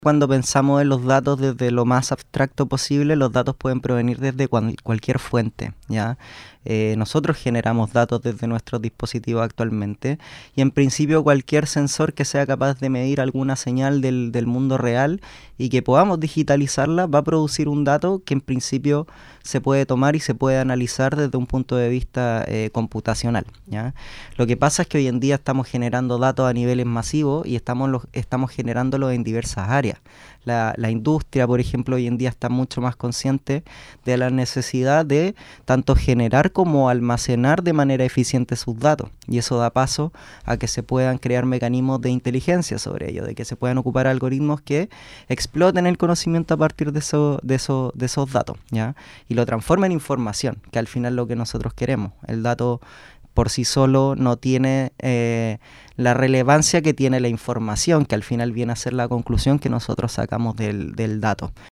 Cuando pensamos en los datos desde lo más abstracto posible, los datos pueden provenir desde cualquier fuente, ¿ya? Nosotros generamos datos desde nuestros dispositivos actualmente y en principio cualquier sensor que sea capaz de medir alguna señal del mundo real y que podamos digitalizarla va a producir un dato que en principio se puede tomar y se puede analizar desde un punto de vista computacional, ¿ya? Lo que pasa es que hoy en día estamos generando datos a niveles masivos y estamos generándolos en diversas áreas. La industria, por ejemplo, hoy en día está mucho más consciente de la necesidad de tanto generar como almacenar de manera eficiente sus datos. Y eso da paso a que se puedan crear mecanismos de inteligencia sobre ello, de que se puedan ocupar algoritmos que exploten el conocimiento a partir de esos datos, ¿ya? Y lo transformen en información, que al final es lo que nosotros queremos. El dato por sí solo no tiene la relevancia que tiene la información, que al final viene a ser la conclusión que nosotros sacamos del dato.